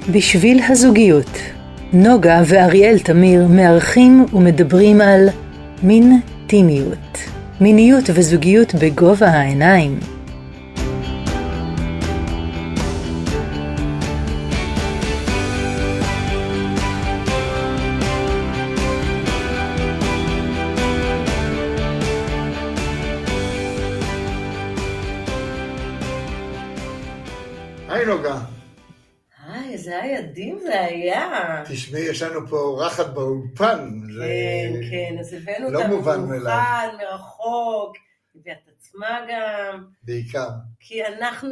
בשביל הזוגיות. נוגה ואריאל תמיר מארחים ומדברים על מינטימיות. מיניות וזוגיות בגובה העיניים. היי נוגה. היי, זה הידים זה היה. תשמעי, יש לנו פה אורחת באולפן. כן, אז הבאנו לא אותה מובן מאליו. מרחוק, הביאה את עצמה גם. בעיקר. כי אנחנו,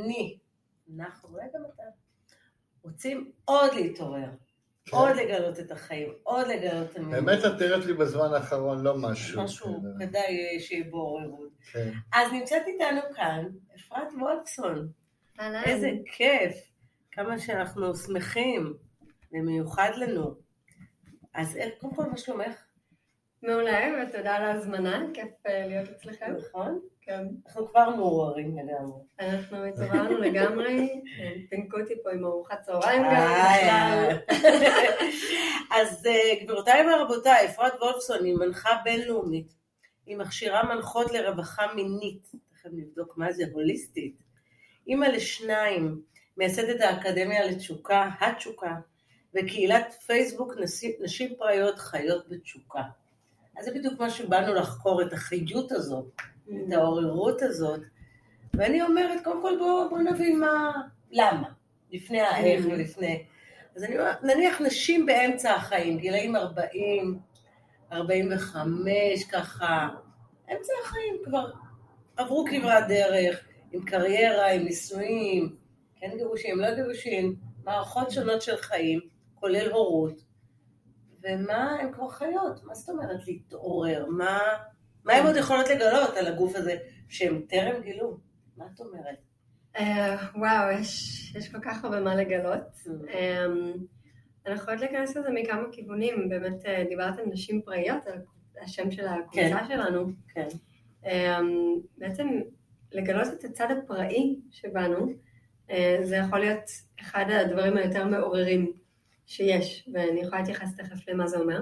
רגע מתי, רוצים עוד להתעורר, כן. עוד לגלות את החיים, עוד לגלות את המיניות. באמת את תראית לי בזמן האחרון לא משהו. משהו, כדאי שיהיה בו עוררות. כן. אז נמצאת איתנו כאן, אפרת וולפסון. איזה כיף, כמה שאנחנו שמחים, ומיוחד לנו. אז קודם כל, מה שלומך? מעולה, ותודה על ההזמנה, כיף להיות אצלכם. נכון? כן. אנחנו כבר מעוררים לגמרי. אנחנו התעוררנו לגמרי, פינקו אותי פה עם ארוחת צהריים גם בכלל. אז גבירותיי ורבותיי, אפרת וולפסון היא מנחה בינלאומית, היא מכשירה מנחות לרווחה מינית, תכף נבדוק מה זה, הוליסטית. אימא לשניים, מייסדת האקדמיה לתשוקה, התשוקה, וקהילת פייסבוק נשים פראיות חיות בתשוקה. אז זה בדיוק מה שבאנו לחקור, את החיות הזאת, את העוררות הזאת. ואני אומרת, קודם כל בוא נבין למה, לפני האיך ולפני. אז אני אומרת, נניח נשים באמצע החיים, גילאים 40, 45, ככה, אמצע החיים כבר עברו כברת דרך, עם קריירה, עם נישואים, כן גירושים, לא גירושים, מערכות שונות של חיים, כולל הורות, ומה הם כבר חיות? מה זאת אומרת להתעורר? מה הם עוד יכולות לגלות על הגוף הזה שהם טרם גילו? מה את אומרת? וואו, יש כל כך הרבה מה לגלות. אנחנו יכולות להיכנס לזה מכמה כיוונים, באמת דיברת על נשים פראיות, על השם של הקבוצה שלנו. כן. בעצם לגלות את הצד הפראי שבנו, זה יכול להיות אחד הדברים היותר מעוררים שיש, ואני יכולה להתייחס תכף למה זה אומר.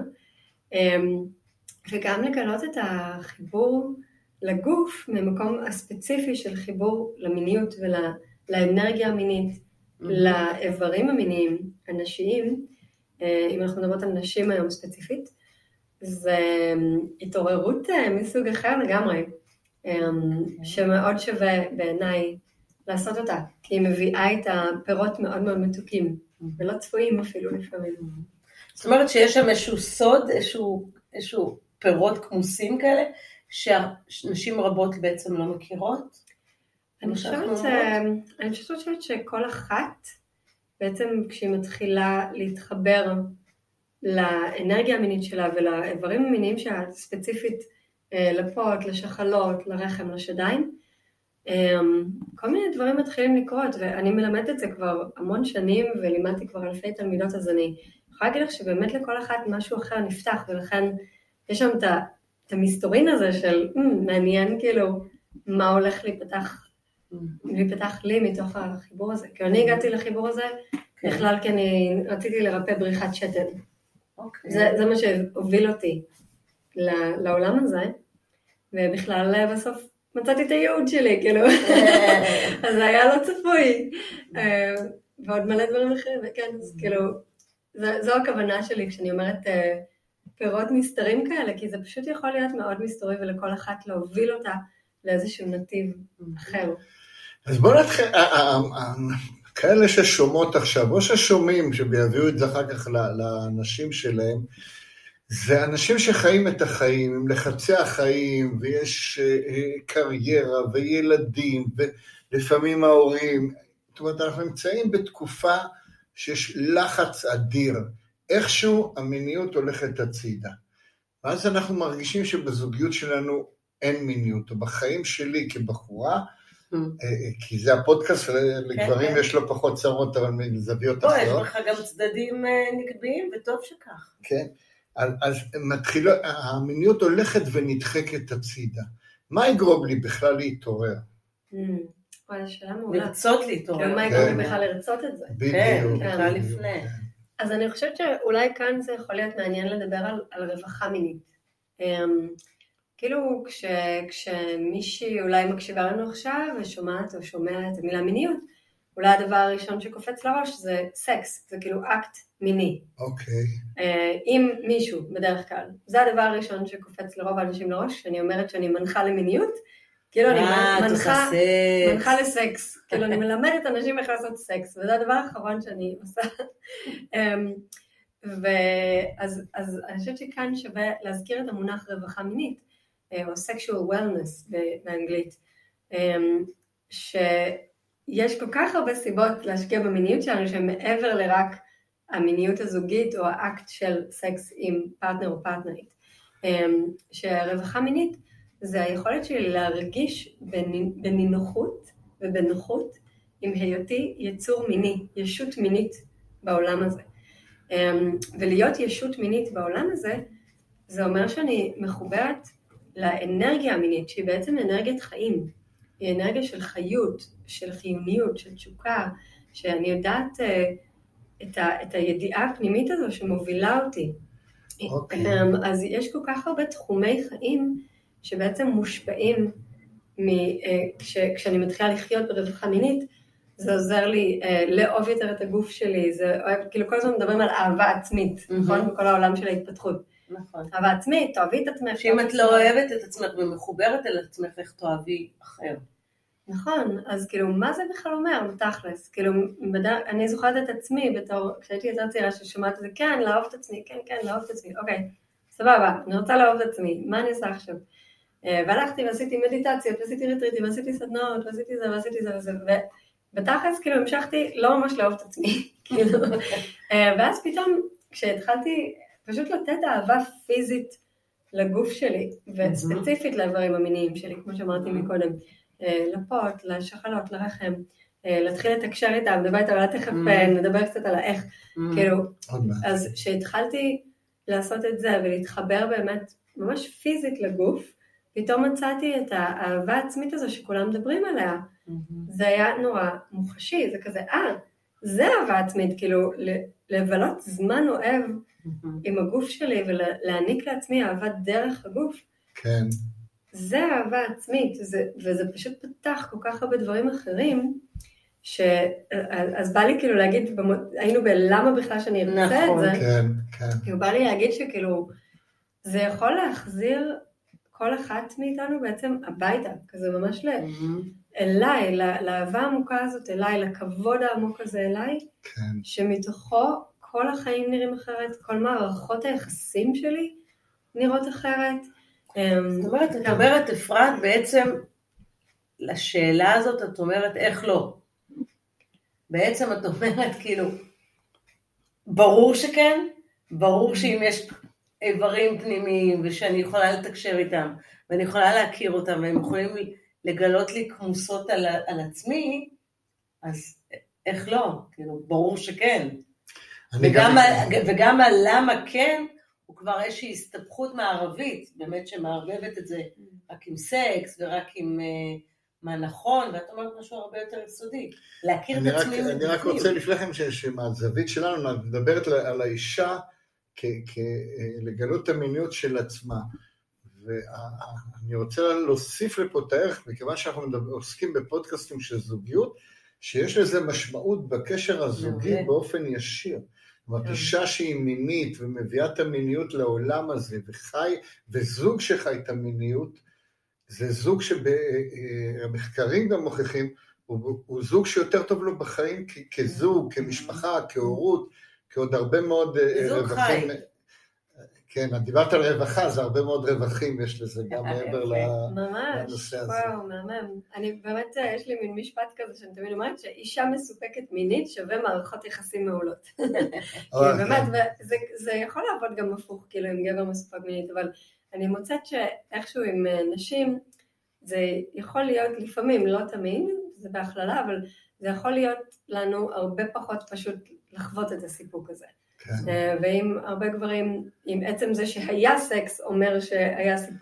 וגם לגלות את החיבור לגוף ממקום הספציפי של חיבור למיניות ולאנרגיה המינית, לאיברים המיניים, הנשיים, אם אנחנו מדברות על נשים היום ספציפית, זה התעוררות מסוג אחר לגמרי, שמאוד שווה בעיניי לעשות אותה, כי היא מביאה את הפירות מאוד מאוד מתוקים, ולא צפויים אפילו לפעמים. זאת אומרת שיש שם איזשהו סוד, איזשהו פירות כמוסים כאלה, שנשים רבות בעצם לא מכירות? אני חושבת שכל אחת, בעצם כשהיא מתחילה להתחבר לאנרגיה המינית שלה ולאיברים המיניים שלה, ספציפית לפות, לשחלות, לרחם, לשדיים, כל מיני דברים מתחילים לקרות, ואני מלמדת את זה כבר המון שנים, ולימדתי כבר אלפי תלמידות, אז אני יכולה להגיד לך שבאמת לכל אחת משהו אחר נפתח, ולכן יש שם את המסתורין הזה של מעניין כאילו מה הולך להיפתח לי מתוך החיבור הזה. כי אני הגעתי לחיבור הזה, בכלל כי אני רציתי לרפא בריחת שתן. זה מה שהוביל אותי לעולם הזה, ובכלל בסוף מצאתי את הייעוד שלי, כאילו, אז זה היה לא צפוי, ועוד מלא דברים אחרים, וכן, אז כאילו, זו הכוונה שלי כשאני אומרת פירות מסתרים כאלה, כי זה פשוט יכול להיות מאוד מסתורי, ולכל אחת להוביל אותה לאיזשהו נתיב אחר. אז בואו נתחיל, כאלה ששומעות עכשיו, או ששומעים, שביביאו את זה אחר כך לאנשים שלהם, זה אנשים שחיים את החיים, עם לחצי החיים, ויש קריירה וילדים, ולפעמים ההורים. זאת אומרת, אנחנו נמצאים בתקופה שיש לחץ אדיר. איכשהו המיניות הולכת הצידה. ואז אנחנו מרגישים שבזוגיות שלנו אין מיניות, או בחיים שלי כבחורה, כי זה הפודקאסט, לגברים יש לו פחות צרות, אבל מזוויות אחרות. יש לך גם צדדים נקביים, וטוב שכך. כן. אז המיניות הולכת ונדחקת הצידה. מה יגרום לי בכלל להתעורר? וואלה, שאלה מעולה. לרצות להתעורר. כאילו, מה יקרה בכלל לרצות את זה? כן, בכלל לפני. אז אני חושבת שאולי כאן זה יכול להיות מעניין לדבר על רווחה מינית. כאילו, כשמישהי אולי מקשיבה לנו עכשיו ושומעת או שומע את המילה מיניות, אולי הדבר הראשון שקופץ לראש זה סקס, זה כאילו אקט מיני. אוקיי. עם מישהו, בדרך כלל. זה הדבר הראשון שקופץ לרוב האנשים לראש, שאני אומרת שאני מנחה למיניות, כאילו אני מנחה לסקס, כאילו אני מלמדת אנשים איך לעשות סקס, וזה הדבר האחרון שאני עושה. אז אני חושבת שכאן שווה להזכיר את המונח רווחה מינית, או sexual wellness באנגלית, שיש כל כך הרבה סיבות להשקיע במיניות שלנו, שמעבר לרק המיניות הזוגית או האקט של סקס עם פרטנר או פרטנרית. שהרווחה מינית זה היכולת שלי להרגיש בנינוחות ובנוחות עם היותי יצור מיני, ישות מינית בעולם הזה. ולהיות ישות מינית בעולם הזה, זה אומר שאני מחוברת לאנרגיה המינית, שהיא בעצם אנרגיית חיים. היא אנרגיה של חיות, של חיוניות, של תשוקה, שאני יודעת את הידיעה הפנימית הזו שמובילה אותי. אז יש כל כך הרבה תחומי חיים שבעצם מושפעים, כשאני מתחילה לחיות ברווחה מינית, זה עוזר לי לאהוב יותר את הגוף שלי, כאילו כל הזמן מדברים על אהבה עצמית, נכון? בכל העולם של ההתפתחות. נכון. אהבה עצמית, תאהבי את עצמך. שאם את לא אוהבת את עצמך ומחוברת אל עצמך, איך תאהבי אחר. נכון, אז כאילו, מה זה בכלל אומר, בתכלס? כאילו, אני זוכרת את עצמי בתור, כשהייתי יותר צעירה ששומעת את זה, כן, לאהוב את עצמי, כן, לאהוב את עצמי, אוקיי, סבבה, אני רוצה לאהוב את עצמי, מה אני עושה עכשיו? והלכתי ועשיתי מדיטציות, ועשיתי ריטריטים, ועשיתי סדנאות, ועשיתי זה וזה, ובתכלס, כאילו, המשכתי לא ממש לאהוב את עצמי, כאילו, ואז פתאום, כשהתחלתי פשוט לתת אהבה פיזית לגוף שלי, וספציפית לאיברים המיניים שלי, כמו שאמרתי מקודם, לפות, לשחלות, לרחם, להתחיל לתקשר איתם, נדבר איתם, תכף נדבר קצת על האיך, כאילו, אז שהתחלתי לעשות את זה ולהתחבר באמת ממש פיזית לגוף, פתאום מצאתי את האהבה העצמית הזו שכולם מדברים עליה, זה היה נורא מוחשי, זה כזה, זה אהבה עצמית, כאילו, לבלות זמן אוהב עם הגוף שלי ולהעניק לעצמי אהבה דרך הגוף, כן. זה אהבה עצמית, וזה פשוט פתח כל כך הרבה דברים אחרים, אז בא לי כאילו להגיד, היינו בלמה בכלל שאני ארצה את זה, כאילו בא לי להגיד שכאילו, זה יכול להחזיר כל אחת מאיתנו בעצם הביתה, כזה ממש אליי, לאהבה העמוקה הזאת אליי, לכבוד העמוק הזה אליי, שמתוכו כל החיים נראים אחרת, כל מערכות היחסים שלי נראות אחרת, זאת אומרת, אפרת, בעצם לשאלה הזאת את אומרת איך לא. בעצם את אומרת כאילו, ברור שכן, ברור שאם יש איברים פנימיים ושאני יכולה לתקשר איתם, ואני יכולה להכיר אותם, והם יכולים לגלות לי כמוסות על עצמי, אז איך לא? כאילו, ברור שכן. וגם הלמה כן, הוא כבר איזושהי הסתבכות מערבית, באמת שמערבבת את זה רק עם סקס ורק עם מה נכון, ואת אומרת משהו הרבה יותר יסודי, להכיר את עצמי. אני רק רוצה לפניכם שמהזווית שלנו, נדברת על האישה לגלות את המיניות של עצמה, ואני רוצה להוסיף לפה את הערך, מכיוון שאנחנו עוסקים בפודקאסטים של זוגיות, שיש לזה משמעות בקשר הזוגי באופן ישיר. זאת אומרת, אישה שהיא מינית ומביאה את המיניות לעולם הזה, וזוג שחי את המיניות, זה זוג שהמחקרים גם מוכיחים, הוא זוג שיותר טוב לו בחיים כזוג, כמשפחה, כהורות, כעוד הרבה מאוד רווחים. כן, את דיברת על רווחה, זה הרבה מאוד רווחים יש לזה גם מעבר לנושא הזה. ממש, וואו, מהמם. אני באמת, יש לי מין משפט כזה שאני תמיד אומרת, שאישה מסופקת מינית שווה מערכות יחסים מעולות. באמת, וזה יכול לעבוד גם הפוך, כאילו עם גבר מסופק מינית, אבל אני מוצאת שאיכשהו עם נשים, זה יכול להיות לפעמים, לא תמיד, זה בהכללה, אבל זה יכול להיות לנו הרבה פחות פשוט לחוות את הסיפוק הזה. ואם הרבה גברים, עם עצם זה שהיה סקס אומר שהיה סיפוק,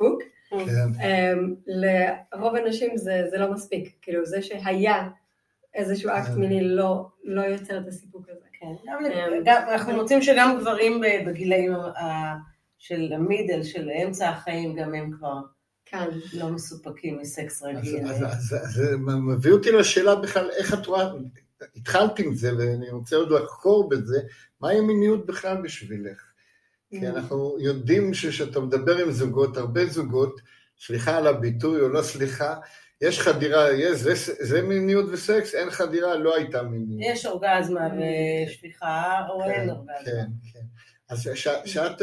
לרוב האנשים זה לא מספיק, כאילו זה שהיה איזשהו אקט מיני לא יוצר את הסיפוק הזה. אנחנו מוצאים שגם גברים בגילאים של המידל, של אמצע החיים, גם הם כבר לא מסופקים מסקס רגיל. זה מביא אותי לשאלה בכלל, איך את רואה, התחלתי עם זה ואני רוצה עוד לחקור בזה, מהי מיניות בכלל בשבילך? כי אנחנו יודעים שאתה מדבר עם זוגות, הרבה זוגות, סליחה על הביטוי או לא סליחה, יש חדירה, זה מיניות וסקס, אין חדירה, לא הייתה מיניות. יש אורגזמה ושפיכה, או אין אורגזמה. כן, כן. אז כשאת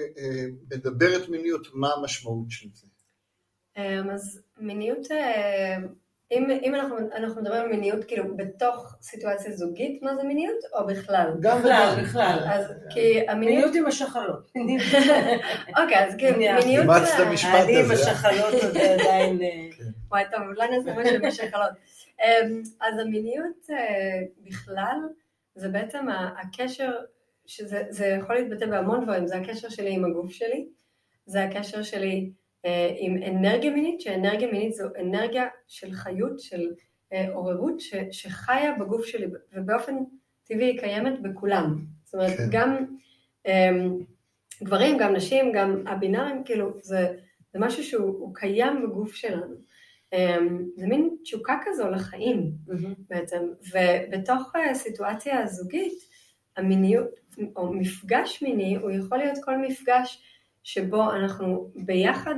מדברת מיניות, מה המשמעות של זה? אז מיניות, אם אנחנו מדברים על מיניות, כאילו בתוך סיטואציה זוגית, מה זה מיניות, או בכלל? גם בכלל. אז כי המיניות עם השחלות. אוקיי, אז כאילו מיניות... אימצת המשפט הזה. אני עם השחלות עוד עדיין... וואי, טוב, אולי נעשה משהו עם השחלות. אז המיניות בכלל, זה בעצם הקשר, שזה יכול להתבטא בהמון דברים, זה הקשר שלי עם הגוף שלי, זה הקשר שלי עם אנרגיה מינית, שאנרגיה מינית זו אנרגיה של חיות, של עוררות, שחיה בגוף שלי, ובאופן טבעי היא קיימת בכולם. זאת אומרת, גם גברים, גם נשים, גם הבינארים, כאילו, זה משהו שהוא קיים בגוף שלנו. זה מין תשוקה כזו לחיים בעצם, ובתוך סיטואציה זוגית, המיניות, או מפגש מיני, הוא יכול להיות כל מפגש שבו אנחנו ביחד,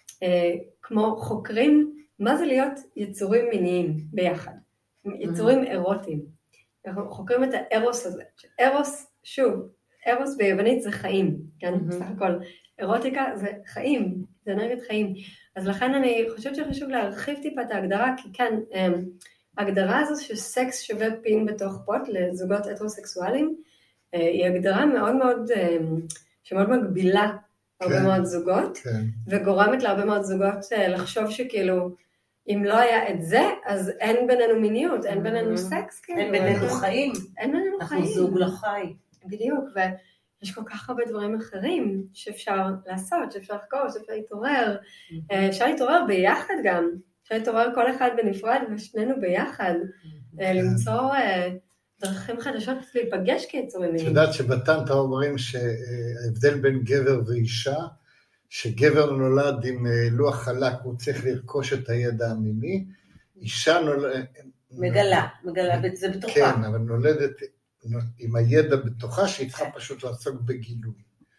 כמו חוקרים, מה זה להיות יצורים מיניים ביחד, יצורים אירוטיים. אנחנו חוקרים את הארוס הזה, ארוס, שוב, ארוס ביוונית זה חיים, כן? בסך הכל, אירוטיקה זה חיים, זה אנרגיית חיים. אז לכן אני חושבת שחשוב להרחיב טיפה את ההגדרה, כי כאן, ההגדרה הזו שסקס שווה פין בתוך פוט לזוגות הטרוסקסואליים, היא הגדרה מאוד מאוד, שמאוד מגבילה הרבה מאוד זוגות, וגורמת להרבה מאוד זוגות לחשוב שכאילו, אם לא היה את זה, אז אין בינינו מיניות, אין בינינו סקס. אין בינינו חיים. אין בינינו חיים. אנחנו זוג לחי. בדיוק, ויש כל כך הרבה דברים אחרים שאפשר לעשות, שאפשר לחקור, שאפשר להתעורר. אפשר להתעורר ביחד גם. אפשר להתעורר כל אחד בנפרד ושנינו ביחד. למצוא דרכים חדשות להיפגש כיצורים מיניים. את יודעת שבטנטרה אומרים שההבדל בין גבר ואישה, שגבר נולד עם לוח חלק, הוא צריך לרכוש את הידע המיני, אישה מגלה, זה בתוכה. כן, אבל נולדת עם הידע בתוכה, שהיא צריכה פשוט לעסוק בגילוי.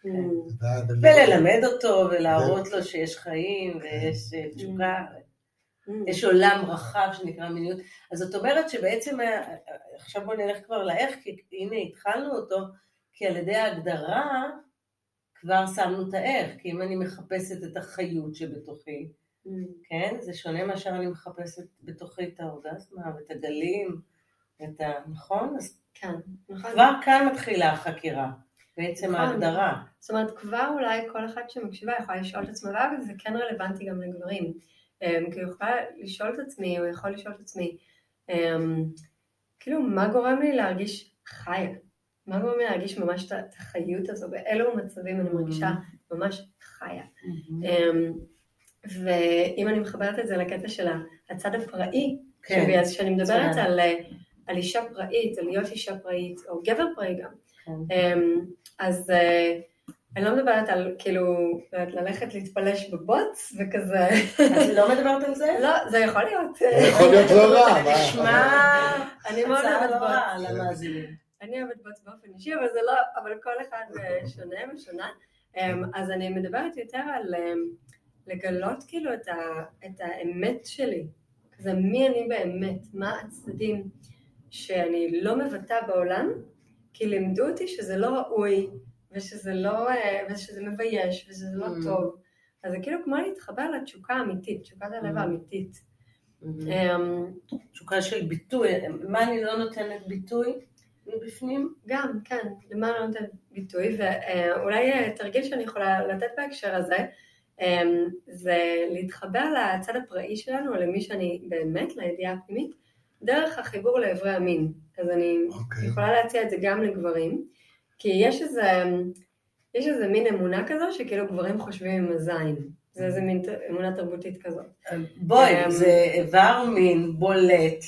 וללמד אותו, ולהראות לו שיש חיים, ויש תשוקה, יש עולם רחב שנקרא מיניות. אז זאת אומרת שבעצם, עכשיו בוא נלך כבר לאיך, כי הנה התחלנו אותו, כי על ידי ההגדרה, כבר שמנו את האיך, כי אם אני מחפשת את החיות שבתוכי, כן, זה שונה מאשר אני מחפשת בתוכי את האורגזמה, ואת הגלים, נכון? אז כן. כבר כאן מתחילה החקירה, בעצם ההגדרה. זאת אומרת, כבר אולי כל אחד שמקשיבה יכולה לשאול את עצמה, ואגב, זה כן רלוונטי גם לגברים, כי הוא יכולה לשאול את עצמי, הוא יכול לשאול את עצמי, כאילו, מה גורם לי להרגיש חיה? מה גורם לי להרגיש ממש את החיות הזו? באילו מצבים אני מרגישה ממש חיה. ואם אני מחברת את זה לקטע של הצד הפראי, אז שאני מדברת על אישה פראית, על להיות אישה פראית, או גבר פראי גם, אז אני לא מדברת על כאילו ללכת להתפלש בבוץ וכזה. אז לא מדברת על זה? לא, זה יכול להיות. יכול להיות לא רע. אני מאוד אוהבת בוץ. למאזינים. אני אוהבת בוץ באופן אישי, אבל כל אחד שונה ושונה. אז אני מדברת יותר על לגלות כאילו את האמת שלי. כזה מי אני באמת, מה הצדדים שאני לא מבטא בעולם, כי לימדו אותי שזה לא ראוי, ושזה מבייש, ושזה לא טוב. אז זה כאילו כמו להתחבר לתשוקה האמיתית, תשוקת הלב האמיתית. תשוקה של ביטוי, מה אני לא נותנת ביטוי מבפנים? גם, כן, למה אני לא נותנת ביטוי, ואולי תרגיל שאני יכולה לתת בהקשר הזה, זה להתחבר לצד הפראי שלנו, או למי שאני באמת, לידיעה הפנימית, דרך החיבור לעברי המין. אז אני יכולה להציע את זה גם לגברים, כי יש איזה מין אמונה כזו שכאילו גברים חושבים עם הזין. זה איזה מין אמונה תרבותית כזאת. בואי, זה איבר מין בולט,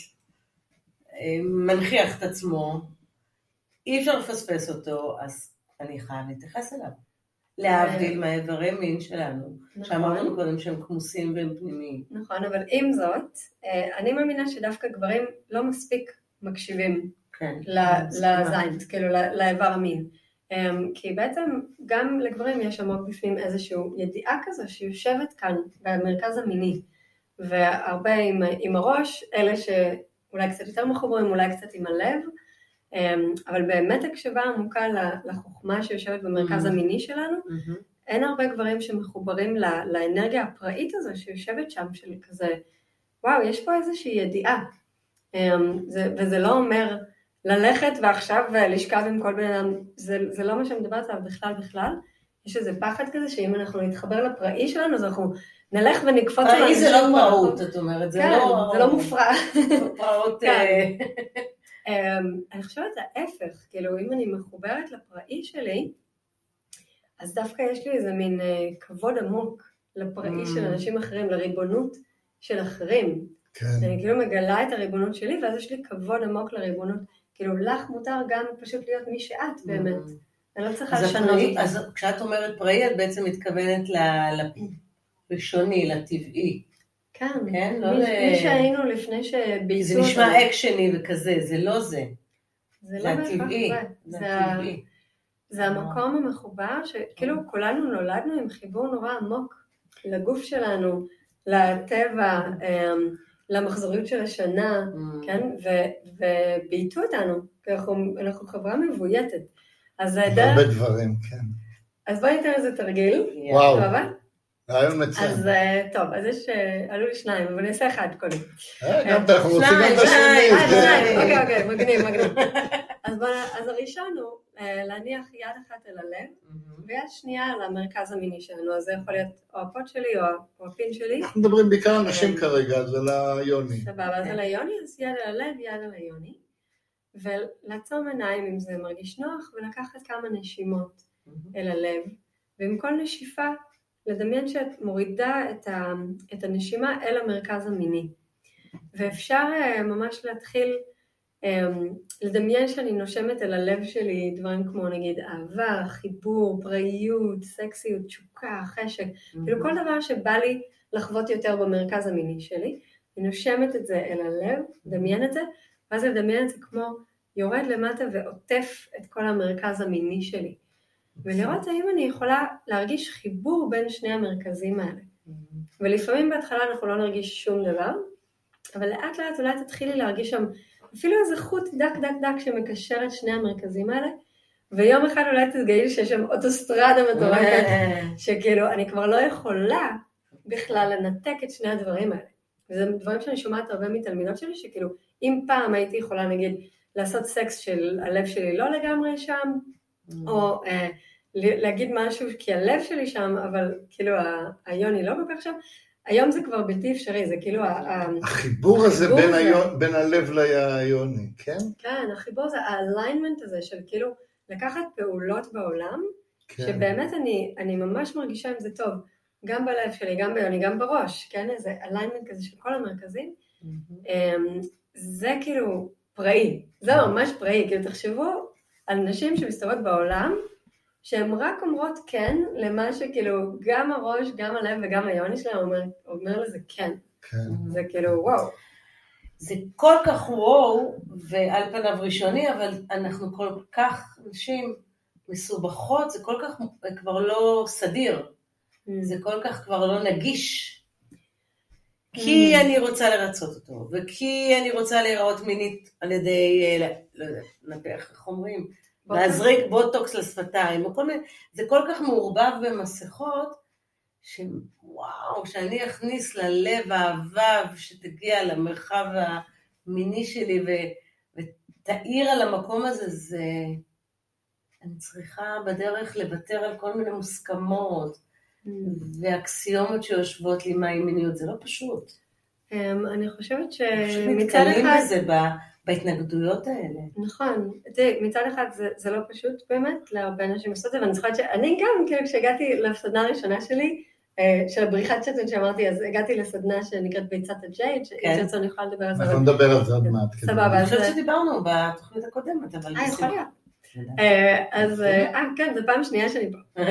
מנכיח את עצמו, אי אפשר לפספס אותו, אז אני חייב להתייחס אליו. להבדיל מהאיברי מין שלנו, שאמרנו קודם שהם כמוסים והם פנימיים. נכון, אבל עם זאת, אני מאמינה שדווקא גברים לא מספיק מקשיבים לזין, כאילו לאיבר המין. כי בעצם גם לגברים יש עמוק בפנים איזושהי ידיעה כזו שיושבת כאן במרכז המיני, והרבה עם הראש, אלה שאולי קצת יותר מחוברים, אולי קצת עם הלב, אבל באמת הקשבה עמוקה לחוכמה שיושבת במרכז המיני שלנו, אין הרבה גברים שמחוברים לאנרגיה הפראית הזו שיושבת שם, של כזה, וואו, יש פה איזושהי ידיעה, וזה לא אומר ללכת ועכשיו לשכב עם כל בן אדם, זה לא מה שמדברת עליו בכלל, יש איזה פחד כזה שאם אנחנו נתחבר לפראי שלנו, אז אנחנו נלך ונקפוץ. פראי זה לא פראות, את אומרת, זה לא מופרע. פראות. אני חושבת ההפך, כאילו אם אני מחוברת לפראי שלי, אז דווקא יש לי איזה מין כבוד עמוק לפראי של אנשים אחרים, לריבונות של אחרים. אני כאילו מגלה את הריבונות שלי, ואז יש לי כבוד עמוק לריבונות. כאילו לך מותר גם פשוט להיות מי שאת באמת. אני לא צריכה לשנות אותה. אז כשאת אומרת פראי, את בעצם מתכוונת לראשוני, לטבעי. כן, מי שהיינו לפני שבייצו זה נשמע אקשני וכזה, זה לא זה. זה הטבעי. זה המקום המחובר, שכאילו כולנו נולדנו עם חיבור נורא עמוק לגוף שלנו, לטבע, למחזוריות של השנה, כן? ובייתו אותנו, כי אנחנו חברה מבויתת. הרבה דברים, כן. אז בואי ניתן איזה תרגיל. וואו. רעיון מצוין. אז טוב, אז יש, עלו לי שניים, אבל נעשה אחד קודם. גם אנחנו רוצים גם את השני. אוקיי, מגניב. אז הראשון הוא להניח יד אחת אל הלב, ויד שנייה על המרכז המיני שלנו, אז זה יכול להיות או הפות שלי או הפין שלי. אנחנו מדברים בעיקר על נשים כרגע, אז על היוני. סבבה, אז על היוני, אז יד על הלב, יד על היוני, ולעצום עיניים אם זה מרגיש נוח, ולקחת כמה נשימות אל הלב, ועם כל נשיפה, לדמיין שאת מורידה את הנשימה אל המרכז המיני. ואפשר ממש להתחיל לדמיין שאני נושמת אל הלב שלי דברים כמו נגיד אהבה, חיבור, פראיות, סקסיות, תשוקה, חשק, כאילו כל דבר שבא לי לחוות יותר במרכז המיני שלי, אני נושמת את זה אל הלב, דמיין את זה, ואז לדמיין את זה כמו יורד למטה ועוטף את כל המרכז המיני שלי. ולראות האם אני יכולה להרגיש חיבור בין שני המרכזים האלה. ולפעמים בהתחלה אנחנו לא נרגיש שום דבר, אבל לאט לאט אולי תתחילי להרגיש שם אפילו איזה חוט דק שמקשר את שני המרכזים האלה, ויום אחד אולי תתגעי שיש שם אוטוסטרדה מטורפת, שכאילו אני כבר לא יכולה בכלל לנתק את שני הדברים האלה. וזה דברים שאני שומעת הרבה מתלמידות שלי, שכאילו אם פעם הייתי יכולה נגיד לעשות סקס של הלב שלי לא לגמרי שם, או להגיד משהו כי הלב שלי שם, אבל כאילו היוני לא כל כך שם, היום זה כבר בלתי אפשרי, זה כאילו החיבור הזה בין הלב ליוני, כן? כן, החיבור זה האליינמנט הזה של כאילו לקחת פעולות בעולם, שבאמת אני ממש מרגישה עם זה טוב, גם בלב שלי, גם ביוני, גם בראש, כן? איזה אליינמנט כזה של כל המרכזים, זה כאילו פראי, זה ממש פראי, כאילו תחשבו על נשים שמסתובבות בעולם, שהן רק אומרות כן, למה שכאילו גם הראש, גם הלב וגם היוני שלהם אומר לזה כן. זה כאילו וואו. זה כל כך וואו, ועל פניו ראשוני, אבל אנחנו כל כך נשים מסובכות, זה כל כך כבר לא סדיר. זה כל כך כבר לא נגיש. כי אני רוצה לרצות אותו, וכי אני רוצה להיראות מינית על ידי, לא יודע, נפח, איך אומרים? להזריק בוטוקס לשפתיים, זה כל כך מעורבב במסכות, שוואו, שאני אכניס ללב האהבה, שתגיע למרחב המיני שלי, ותאיר על המקום הזה, אני צריכה בדרך לוותר על כל מיני מוסכמות, ואקסיומות שיושבות לי מהי מיניות, זה לא פשוט. אני חושבת שמצד אחד בזה בהתנגדויות האלה. נכון, מצד אחד זה לא פשוט באמת להרבה אנשים לעשות את זה, ואני זוכרת שאני גם, כשהגעתי לסדנה הראשונה שלי, של הבריחת שתן שאמרתי, אז הגעתי לסדנה שנקראת ביצת הג'ייד, שאם תרצו אני יכולה לדבר על זה. אנחנו נדבר על זה עוד מעט. סבבה. אני חושבת שדיברנו בתוכנית הקודמת, אבל יכול להיות. אז כן, זו פעם שנייה שאני פה.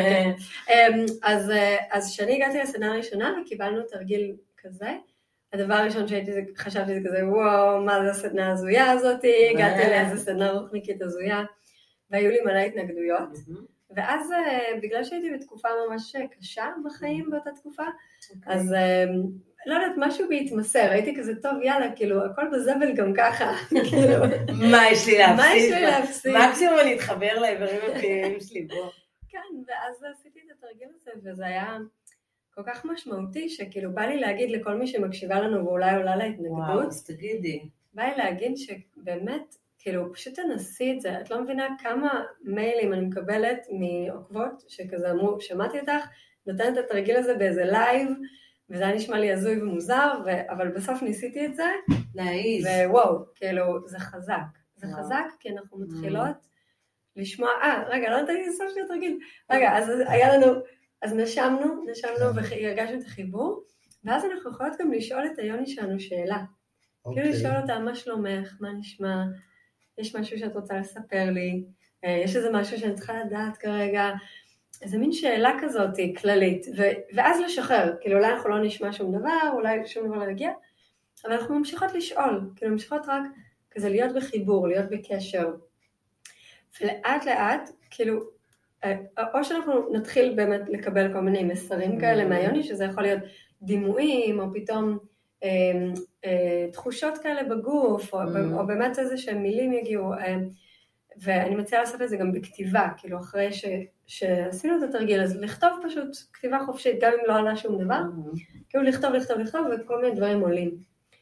אז כשאני הגעתי לסדנה הראשונה וקיבלנו תרגיל כזה, הדבר הראשון חשבתי זה כזה, וואו, מה זה הסדנה הזויה הזאת, הגעתי לאיזה סדנה רוחניקית הזויה, והיו לי מלא התנגדויות, ואז בגלל שהייתי בתקופה ממש קשה בחיים באותה תקופה, אז לא יודעת, משהו בהתמסר, הייתי כזה טוב, יאללה, כאילו, הכל בזבל גם ככה, כאילו. מה יש לי להפסיד? מה יש לי להפסיד? מקסימום אני אתחבר לאיברים הפנימיים שלי, בוא. כן, ואז עשיתי את התרגיל הזה, וזה היה כל כך משמעותי, שכאילו בא לי להגיד לכל מי שמקשיבה לנו, ואולי עולה להתנגדות. וואו, אז תגידי. בא לי להגיד שבאמת, כאילו, פשוט תנסי את זה, את לא מבינה כמה מיילים אני מקבלת מעוקבות, שכזה אמרו, שמעתי אותך, נותנת את התרגיל הזה באיזה לייב, וזה היה נשמע לי הזוי ומוזר, אבל בסוף ניסיתי את זה, ווואו, כאילו, זה חזק. זה חזק כי אנחנו מתחילות לשמוע, רגע, לא נתתי לסוף של התרגיל. רגע, אז היה לנו, אז נשמנו והרגשנו את החיבור, ואז אנחנו יכולות גם לשאול את היוני שלנו שאלה. כאילו לשאול אותה, מה שלומך, מה נשמע, יש משהו שאת רוצה לספר לי, יש איזה משהו שאני צריכה לדעת כרגע, איזה מין שאלה כזאת כללית, ואז לשחרר, כאילו אולי אנחנו לא נשמע שום דבר, אולי שום דבר לא יגיע, אבל אנחנו ממשיכות לשאול, כאילו ממשיכות רק כזה להיות בחיבור, להיות בקשר, ולאט לאט, כאילו, או שאנחנו נתחיל באמת לקבל כל מיני מסרים כאלה מהיוני, שזה יכול להיות דימויים, או פתאום תחושות כאלה בגוף, או באמת איזה שהם מילים יגיעו, ואני מציעה לעשות את זה גם בכתיבה, כאילו אחרי שעשינו את התרגיל, אז לכתוב פשוט כתיבה חופשית, גם אם לא עלה שום דבר, כאילו לכתוב, וכל מיני דברים עולים.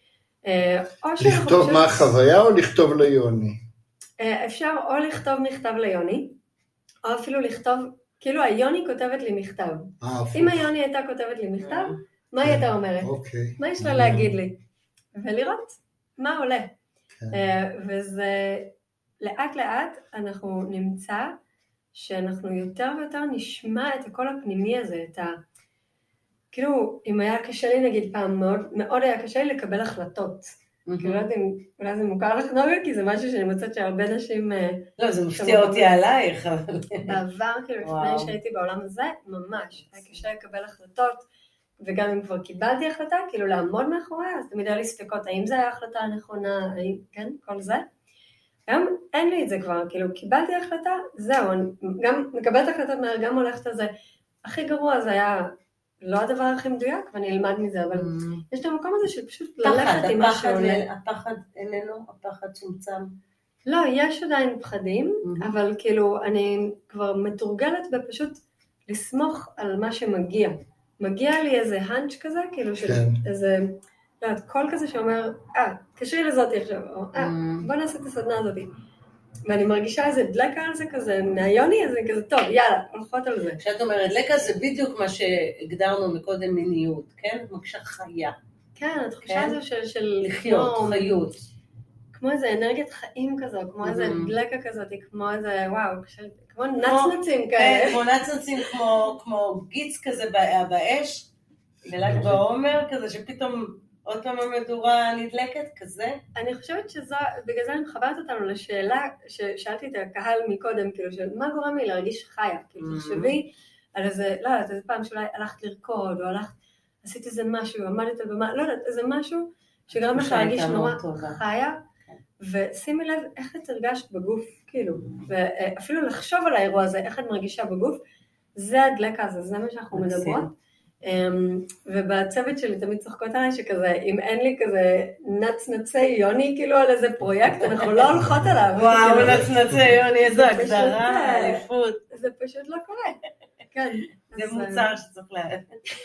לכתוב מה החוויה או לכתוב ליוני? אפשר או לכתוב מכתב ליוני, או אפילו לכתוב, כאילו היוני כותבת לי מכתב. אם היוני הייתה כותבת לי מכתב, מה היא הייתה אומרת? מה יש לה להגיד לי? ולראות מה עולה. וזה לאט לאט אנחנו נמצא שאנחנו יותר ויותר נשמע את הקול הפנימי הזה, את כאילו, אם היה קשה לי נגיד פעם, מאוד היה קשה לי לקבל החלטות. כאילו, לא יודעת אם אולי זה מוכר לך נוגה, כי זה משהו שאני מוצאת שהרבה נשים... לא, זה מפתיע אותי עלייך. בעבר, כאילו, לפני שהייתי בעולם הזה, ממש, היה קשה לקבל החלטות, וגם אם כבר קיבלתי החלטה, כאילו לעמוד מאחוריה, אז תמיד היה לי ספקות, האם זה היה החלטה הנכונה, כן, כל זה. גם אין לי את זה כבר, כאילו, קיבלתי החלטה, זהו, אני גם מקבלת החלטות מהר, גם הולכת על זה. הכי גרוע זה היה לא הדבר הכי מדויק, ואני אלמד מזה, אבל יש את המקום הזה של פשוט ללכת עם מה שעולה. הפחד איננו, הפחד צומצם. לא, יש עדיין פחדים, אבל כאילו, אני כבר מתורגלת בפשוט לסמוך על מה שמגיע. מגיע לי איזה הנץ' כזה, כאילו של איזה, לא יודעת, קול כזה שאומר, קשרי לזאתי עכשיו, או בוא נעשה את הסדנה הזאתי. ואני מרגישה איזה דלקה על זה כזה, מהיוני, אז אני כזה, טוב, יאללה, הולכות על זה. כשאת אומרת, דלקה זה בדיוק מה שהגדרנו מקודם מיניות, כן? מגשה חיה. כן, התחושה הזו של לחיות, חיות. כמו איזה אנרגיית חיים כזו, כמו איזה דלקה כזאת, כמו איזה, וואו, כמו נצנצים כאלה. כמו נצנצים, כמו גיץ כזה באש, בל"ג בעומר, כזה שפתאום עוד פעם המדורה נדלקת, כזה. אני חושבת בגלל זה אני מחברת אותנו לשאלה ששאלתי את הקהל מקודם, כאילו, של מה גורם לי להרגיש חיה? כאילו, תחשבי על איזה, לא יודעת, איזה פעם שאולי הלכת לרקוד, או עשית איזה משהו, עמדת במה, לא יודעת, איזה משהו שגרם לך להרגיש נורא חיה, ושימי לב איך את הרגשת בגוף, כאילו, ואפילו לחשוב על האירוע הזה, איך את מרגישה בגוף, זה הדלקה הזה, זה מה שאנחנו מדברות. ובצוות שלי תמיד צוחקות עליי שכזה, אם אין לי כזה נצנצי יוני, כאילו על איזה פרויקט, אנחנו לא הולכות עליו. וואו, נצנצי יוני, איזו הגדרה, אליפות. זה פשוט לא קורה. כן. זה מוצר שצריך להראות.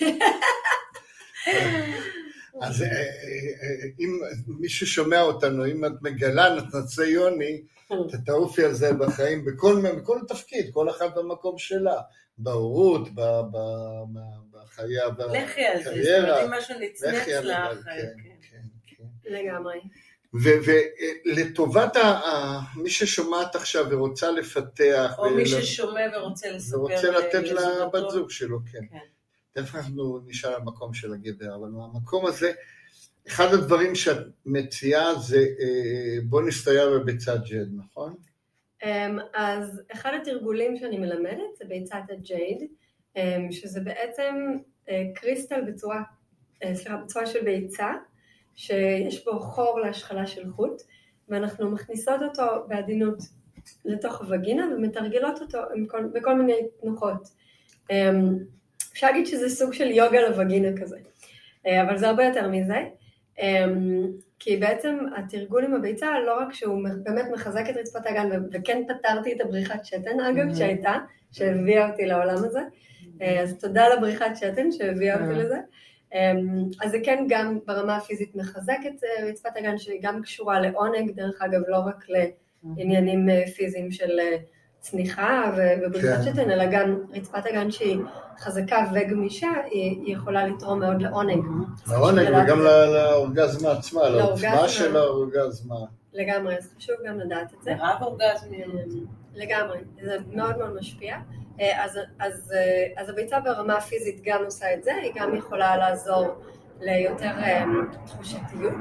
אז אם מישהו שומע אותנו, אם את מגלה נצנצי יוני, תעופי על זה בחיים, בכל תפקיד, כל אחד במקום שלה, בהורות, בחייה, בקריירה. לכי על זה, זאת אומרת, אם משהו נצנץ לך. לגמרי. ולטובת מי ששומעת עכשיו ורוצה לפתח, או מי ששומע ורוצה לספר, ורוצה לתת לבת זוג שלו, כן. תכף אנחנו נשאל על המקום של הגבר, אבל מהמקום הזה, אחד הדברים שאת מציעה זה, בוא נסתייע בביצת ג'ייד, נכון? אז אחד התרגולים שאני מלמדת זה ביצת הג'ייד, שזה בעצם קריסטל בצורה של ביצה, שיש בו חור להשחלה של חוט, ואנחנו מכניסות אותו בעדינות לתוך הווגינה, ומתרגלות אותו בכל מיני תנוחות. אפשר להגיד שזה סוג של יוגה לווגינה כזה, אבל זה הרבה יותר מזה, כי בעצם התרגול עם הביצה, לא רק שהוא באמת מחזק את רצפת האגן, וכן פתרתי את הבריחת שתן, אגב, שהייתה, שהביאה אותי לעולם הזה, אז תודה לבריחת שתן שהביאה אותי לזה, אז זה כן גם ברמה הפיזית מחזק את רצפת האגן, שהיא גם קשורה לעונג, דרך אגב, לא רק לעניינים פיזיים של צניחה ובריחת שתן, אלא גם רצפת האגן שהיא חזקה וגמישה, היא יכולה לתרום מאוד לעונג. לעונג וגם לאורגזמה עצמה, לעוצמה של האורגזמה. לגמרי, אז חשוב גם לדעת את זה. רב אורגזמי. לגמרי, זה מאוד מאוד משפיע. אז הביצה ברמה הפיזית גם עושה את זה, היא גם יכולה לעזור ליותר תחושתיות,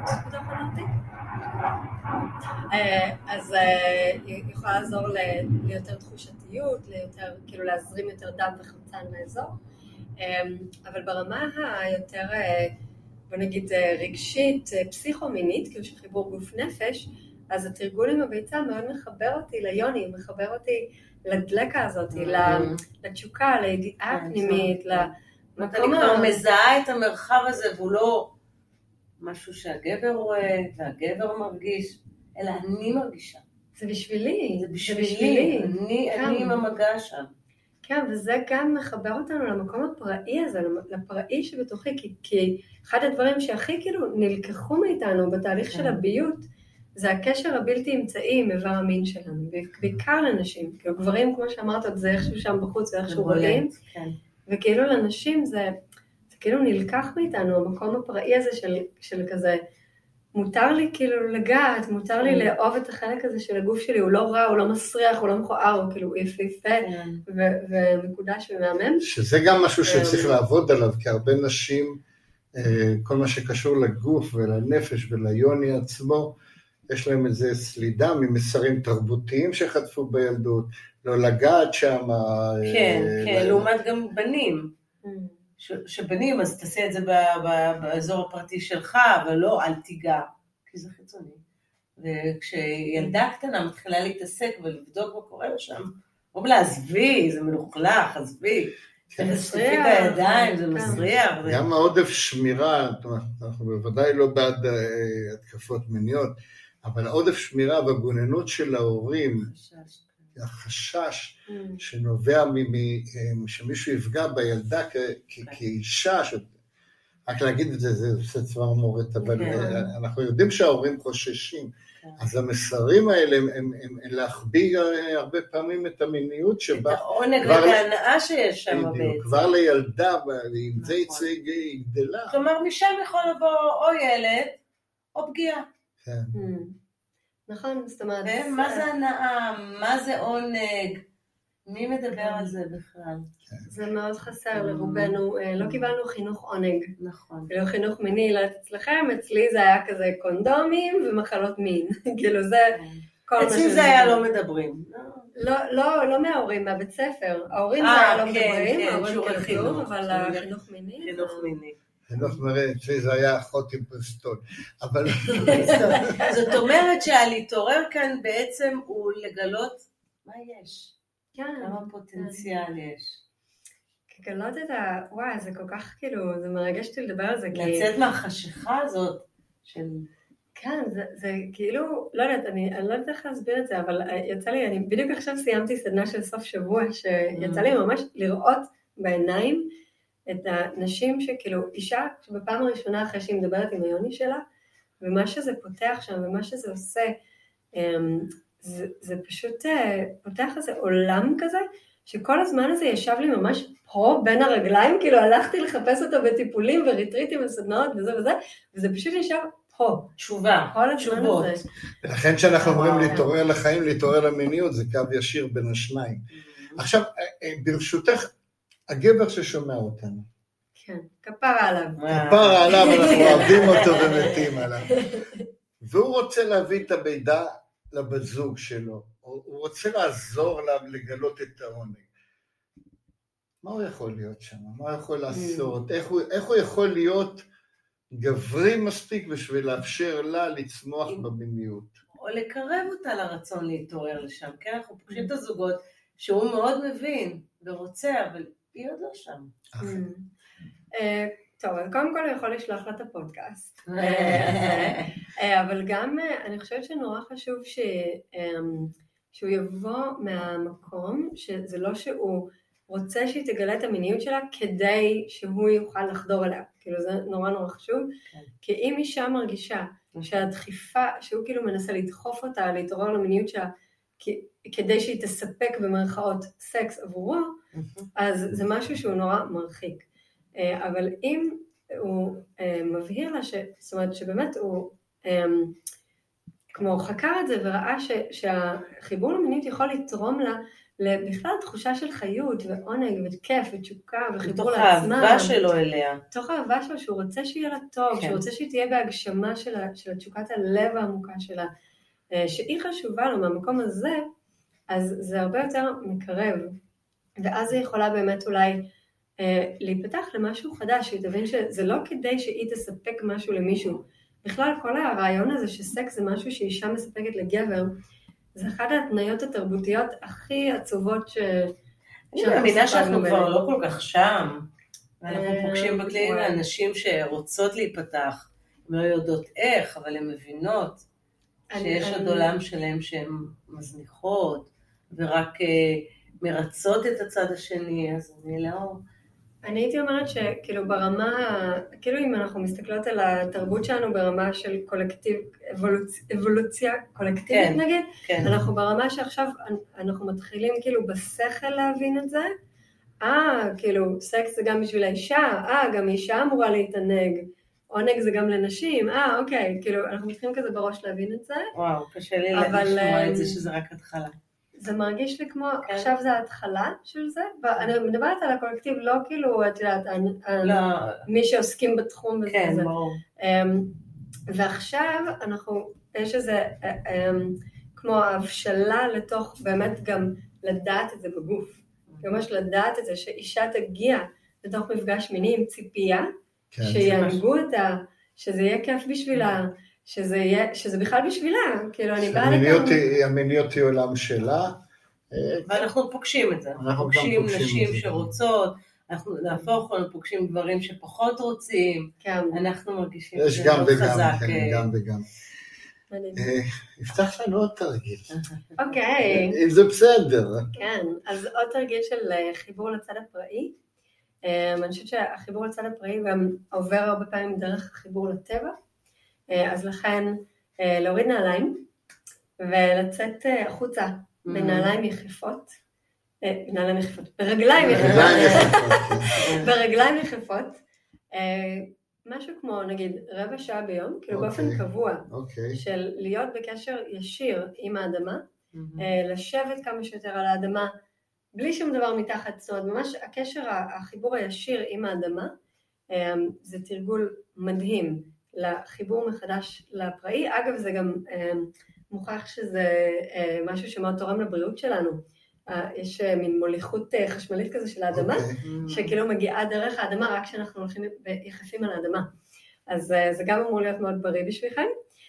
אז היא יכולה לעזור ליותר תחושתיות, ליותר, כאילו להזרים יותר דם וחמצן לאזור, אבל ברמה היותר, בוא נגיד, רגשית, פסיכומינית, כאילו שחיבור גוף נפש, אז התרגול עם הביצה מאוד מחבר אותי ליוני, מחבר אותי לדלקה הזאת, לתשוקה, לידיעה פנימית, אתה כבר מזהה את המרחב הזה, והוא לא משהו שהגבר רואה והגבר מרגיש, אלא אני מרגישה. זה בשבילי. זה בשבילי. אני עם המגע שם. כן, וזה גם מחבר אותנו למקום הפראי הזה, לפראי שבתוכי, כי אחד הדברים שהכי כאילו נלקחו מאיתנו בתהליך של הביות, זה הקשר הבלתי אמצעי עם איבר המין שלנו, בעיקר לנשים, כאילו גברים, כמו שאמרת, זה איכשהו שם בחוץ ואיכשהו רואים, וכאילו לנשים זה כאילו נלקח מאיתנו, המקום הפראי הזה של כזה, מותר לי כאילו לגעת, מותר לי לאהוב את החלק הזה של הגוף שלי, הוא לא רע, הוא לא מסריח, הוא לא מכוער, הוא כאילו יפהפה ומקודש ומהמם. שזה גם משהו שצריך לעבוד עליו, כי הרבה נשים, כל מה שקשור לגוף ולנפש וליוני עצמו, יש להם איזה סלידה ממסרים תרבותיים שחטפו בילדות, לא לגעת שם. כן, כן, לעומת גם בנים. שבנים, אז תעשה את זה באזור הפרטי שלך, אבל לא אל תיגע, כי זה חיצוני. וכשילדה קטנה מתחילה להתעסק ולבדוק מה קורה לשם, אומרים לה, עזבי, זה מלוכלך, עזבי. זה מסריח בידיים, זה מסריח. גם העודף שמירה, אנחנו בוודאי לא בעד התקפות מיניות, אבל העודף שמירה והגוננות של ההורים, החשש שנובע שמישהו יפגע בילדה כאישה, רק להגיד את זה, זה עושה צוואר מורת, אבל אנחנו יודעים שההורים חוששים, אז המסרים האלה הם להחביא הרבה פעמים את המיניות שבה... את העונג וההנאה שיש שם בעצם. כבר לילדה, ואם זה יצא היא גדלה. כלומר, משם יכול לבוא או ילד, או פגיעה. כן. נכון, זאת אומרת... מה זה הנאה? מה זה עונג? מי מדבר על זה בכלל? זה מאוד חסר לרובנו, לא קיבלנו חינוך עונג. נכון. כאילו חינוך מיני, לא אצלכם, אצלי זה היה כזה קונדומים ומחלות מין. כאילו זה... אצלי זה היה לא מדברים. לא מההורים, מהבית ספר. ההורים זה היה לא מדברים, ההורים כתוב, אבל החינוך מיני. חינוך מיני. חינוך מראה, אצלי זה היה אחות עם פרסטון. אבל... זאת אומרת שהלהתעורר כאן בעצם הוא לגלות מה יש. כמה פוטנציאל יש. לגלות את וואי, זה כל כך כאילו, זה מרגש אותי לדבר על זה. לצאת מהחשיכה הזאת של... כן, זה כאילו, לא יודעת, אני לא יודעת איך להסביר את זה, אבל יצא לי, אני בדיוק עכשיו סיימתי סדנה של סוף שבוע, שיצא לי ממש לראות בעיניים את הנשים שכאילו, אישה שבפעם הראשונה אחרי שהיא מדברת עם היוני שלה, ומה שזה פותח שם, ומה שזה עושה, זה פשוט פותח איזה עולם כזה, שכל הזמן הזה ישב לי ממש פה בין הרגליים, כאילו הלכתי לחפש אותו בטיפולים וריטריטים וסדנאות וזה וזה, וזה פשוט ישב פה. תשובה, תשובות. לכן שאנחנו אומרים להתעורר לחיים, להתעורר למיניות, זה קו ישיר בין השניים. עכשיו, ברשותך, הגבר ששומע אותנו, כן, כפרה עליו. כפרה עליו, אנחנו אוהבים אותו ומתים עליו. והוא רוצה להביא את המידע לבת זוג שלו, הוא רוצה לעזור לה לגלות את העונג. מה הוא יכול להיות שם? מה הוא יכול לעשות? איך הוא יכול להיות גברי מספיק בשביל לאפשר לה לצמוח במיניות? או לקרב אותה לרצון להתעורר לשם, כן? אנחנו פוגשים את הזוגות שהוא מאוד מבין ורוצה, אבל היא עוד לא שם. טוב, קודם כל הוא יכול לשלוח לה את הפודקאסט. אבל גם אני חושבת שנורא חשוב שהוא יבוא מהמקום, שזה לא שהוא רוצה שהיא תגלה את המיניות שלה כדי שהוא יוכל לחדור אליה. כאילו זה נורא נורא חשוב, כי אם אישה מרגישה שהדחיפה, שהוא כאילו מנסה לדחוף אותה, להתעורר למיניות שלה, כדי שהיא תספק במרכאות סקס עבורו, אז זה משהו שהוא נורא מרחיק. אבל אם הוא מבהיר לה, זאת אומרת שבאמת הוא כמו חקר את זה וראה שהחיבור למיניות יכול לתרום לה בכלל תחושה של חיות ועונג וכיף ותשוקה וחיבור לעצמה. מתוך האהבה שלו אליה. מתוך האהבה שלו, שהוא רוצה שיהיה לה טוב, שהוא רוצה שהיא תהיה בהגשמה של תשוקת הלב העמוקה שלה, שהיא חשובה לו מהמקום הזה, אז זה הרבה יותר מקרב. ואז היא יכולה באמת אולי להיפתח למשהו חדש, שהיא תבין שזה לא כדי שהיא תספק משהו למישהו. בכלל כל הרעיון הזה שסקס זה משהו שאישה מספקת לגבר, זה אחת ההתניות התרבותיות הכי עצובות אני מאמינה שאנחנו כבר לא כל כך שם. אנחנו פוגשים בקליניקה אנשים שרוצות להיפתח, הן לא יודעות איך, אבל הן מבינות שיש עוד עולם שלהם שהן מזניחות, ורק מרצות את הצד השני, אז אני לא... אני הייתי אומרת שכאילו ברמה, כאילו אם אנחנו מסתכלות על התרבות שלנו ברמה של קולקטיב, אבולוציה קולקטיבית נגיד, אנחנו ברמה שעכשיו אנחנו מתחילים כאילו בשכל להבין את זה, כאילו סקס זה גם בשביל האישה, גם אישה אמורה להתענג, עונג זה גם לנשים, אוקיי, כאילו אנחנו מתחילים כזה בראש להבין את זה. וואו, קשה לי לשמוע את זה שזה רק התחלה. זה מרגיש לי כמו, עכשיו זה ההתחלה של זה, ואני מדברת על הקולקטיב, לא כאילו, את יודעת, מי שעוסקים בתחום וזה. כן, ברור. ועכשיו יש איזה, כמו הבשלה לתוך, באמת גם לדעת את זה בגוף. ממש לדעת את זה, שאישה תגיע לתוך מפגש מיני עם ציפייה, שיענגו אותה, שזה יהיה כיף בשבילה, שזה בכלל בשבילה, כאילו אני באה לכאן... המיניות היא עולם שלה. ואנחנו פוגשים את זה, אנחנו פוגשים נשים שרוצות, אנחנו להפוך, אנחנו פוגשים דברים שפחות רוצים, אנחנו מרגישים יש גם וגם, גם וגם. יפתח לנו עוד תרגיל. אוקיי. אם זה בסדר. כן, אז עוד תרגיל של חיבור לצד הפראי. אני חושבת שהחיבור לצד הפראי גם עובר הרבה פעמים דרך החיבור לטבע. אז לכן להוריד נעליים ולצאת החוצה בנעליים יחפות, ברגליים יחפות, משהו כמו נגיד רבע שעה ביום, כאילו באופן קבוע, של להיות בקשר ישיר עם האדמה, לשבת כמה שיותר על האדמה, בלי שום דבר מתחת, זאת אומרת ממש הקשר, החיבור הישיר עם האדמה, זה תרגול מדהים, לחיבור מחדש לפראי. אגב, זה גם מוכח שזה משהו שמאוד תורם לבריאות שלנו. יש מין מוליכות חשמלית כזה של האדמה, שכאילו מגיעה דרך האדמה רק כשאנחנו הולכים יחפים על האדמה. אז זה גם אמור להיות מאוד בריא בשבילכם,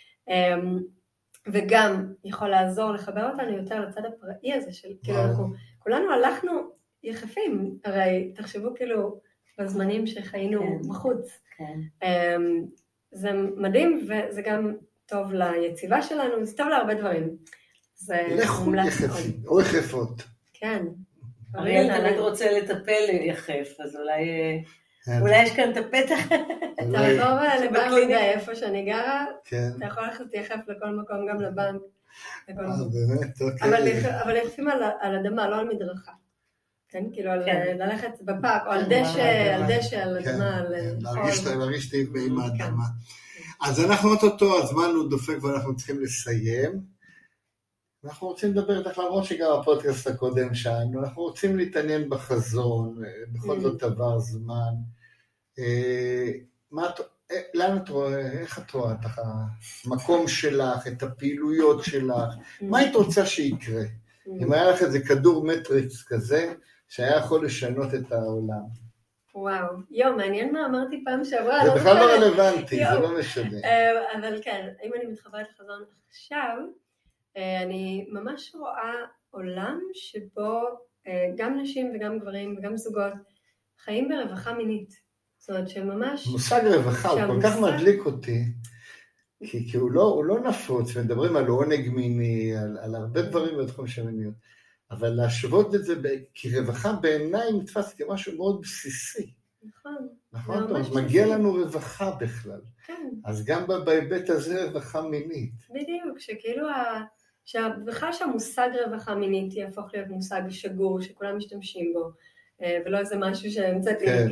וגם יכול לעזור לחבר אותנו יותר לצד הפראי הזה, של כאילו אנחנו, כולנו הלכנו יחפים, הרי תחשבו כאילו בזמנים שחיינו בחוץ. זה מדהים, וזה גם טוב ליציבה שלנו, זה טוב להרבה דברים. לכו יחפים, או יחפות. כן. אריאל תמיד רוצה לטפל יחף, אז אולי יש כאן את הפתח. תעבור לבנק איפה שאני גרה, אתה יכול ללכת יחף לכל מקום, גם לבנק. באמת, אוקיי. אבל יחפים על אדמה, לא על מדרכה. כן, כאילו ללכת בפארק, או על דשא, על אדמה, להרגיש את עם האדמה. אז אנחנו אותו, הזמן הוא דופק ואנחנו צריכים לסיים. אנחנו רוצים לדבר איתך, למרות שגם הפודקאסט הקודם שלנו, אנחנו רוצים להתעניין בחזון, בכל זאת עבר זמן. לאן את רואה, איך את רואה את המקום שלך, את הפעילויות שלך, מה היית רוצה שיקרה? אם היה לך איזה כדור מטריקס כזה, שהיה יכול לשנות את העולם. וואו, מעניין מה אמרתי פעם שעברה. זה בכלל לא רלוונטי, זה לא משנה. אבל כן, אם אני מתחברת לחזון עכשיו, אני ממש רואה עולם שבו גם נשים וגם גברים וגם זוגות חיים ברווחה מינית. זאת אומרת שממש... מושג רווחה, הוא כל כך מדליק אותי, כי הוא לא נפוץ, מדברים על עונג מיני, על הרבה דברים בתחום של מיניות, אבל להשוות את זה, כי רווחה בעיניי נתפס כמשהו מאוד בסיסי. נכון, מגיע לנו רווחה בכלל. כן. אז גם בהיבט הזה רווחה מינית. בדיוק, שכאילו בכלל שהמושג רווחה מינית יהפוך להיות מושג שגור, שכולם משתמשים בו, ולא איזה משהו שהמצאתי. כן.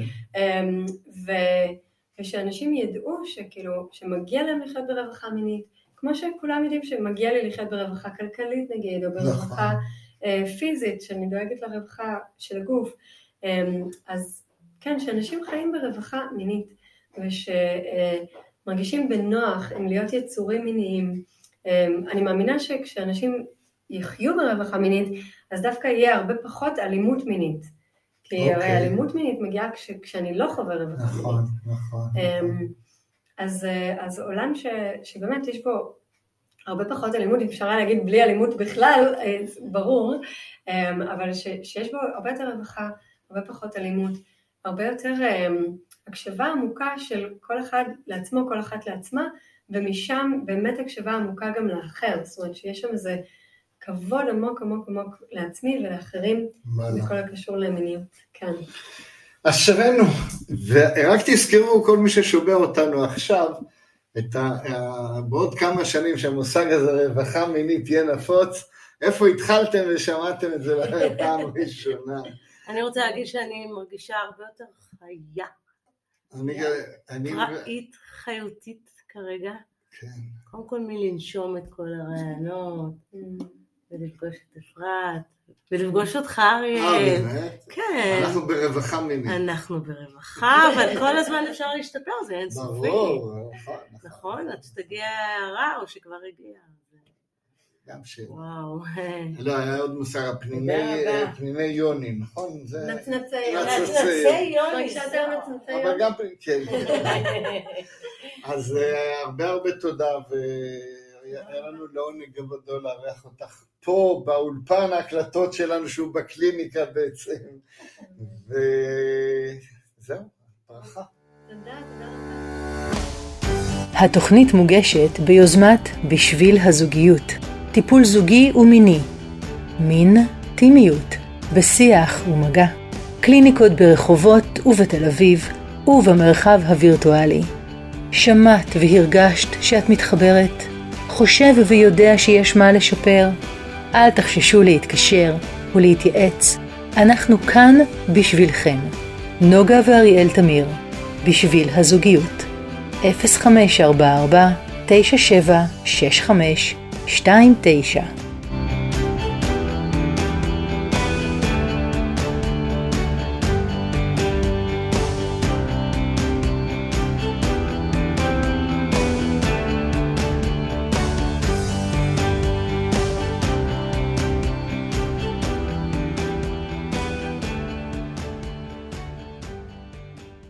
ושאנשים ידעו שכאילו, שמגיע להם לחיות ברווחה מינית, כמו שכולם יודעים שמגיע לי לחיות ברווחה כלכלית נגיד, או ברווחה פיזית, שאני דואגת לרווחה של הגוף. אז כן, שאנשים חיים ברווחה מינית, ושמרגישים בנוח עם להיות יצורים מיניים. אני מאמינה שכשאנשים יחיו ברווחה מינית, אז דווקא יהיה הרבה פחות אלימות מינית. כי הרי אלימות מינית מגיעה כשאני לא חווה רווחה מינית. נכון. אז עולם שבאמת יש בו הרבה פחות אלימות, אפשר להגיד בלי אלימות בכלל, ברור, אבל שיש בו הרבה יותר רווחה, הרבה פחות אלימות, הרבה יותר הקשבה עמוקה של כל אחד לעצמו, כל אחת לעצמה, ומשם באמת הקשבה עמוקה גם לאחר, זאת אומרת שיש שם איזה כבוד עמוק לעצמי ולאחרים, בכל הקשור למיניות, כן. אשרנו, ורק תזכרו כל מי ששומע אותנו עכשיו, בעוד כמה שנים שהמושג הזה רווחה מינית תהיה נפוץ, איפה התחלתם ושמעתם את זה פעם ראשונה? אני רוצה להגיד שאני מרגישה הרבה יותר חיה. פראית, חיותית כרגע. כן. קודם כל מלנשום את כל הרעיונות, ולפגוש את אפרת, ולפגוש אותך אריאל. כן. אנחנו ברווחה מינית. אנחנו ברווחה, אבל כל הזמן אפשר להשתפר, זה אין סופי. ברור, נכון, עד שתגיע הערה או שכבר הגיע. גם ש... וואו. לא, היה עוד מושג, הפניני יוני, נכון? נצנצי יוני. אבל גם, כן. אז הרבה תודה, והיה לנו לעונג גדול לארח אותך פה באולפן ההקלטות שלנו, שהוא בקליניקה בעצם. וזהו, ברכה. תודה. התוכנית מוגשת ביוזמת בשביל הזוגיות. טיפול זוגי ומיני, מין, טימיות, בשיח ומגע, קליניקות ברחובות ובתל אביב ובמרחב הווירטואלי. שמעת והרגשת שאת מתחברת? חושב ויודע שיש מה לשפר? אל תחששו להתקשר ולהתייעץ, אנחנו כאן בשבילכם. נוגה ואריאל תמיר, בשביל הזוגיות. 0544 9765 29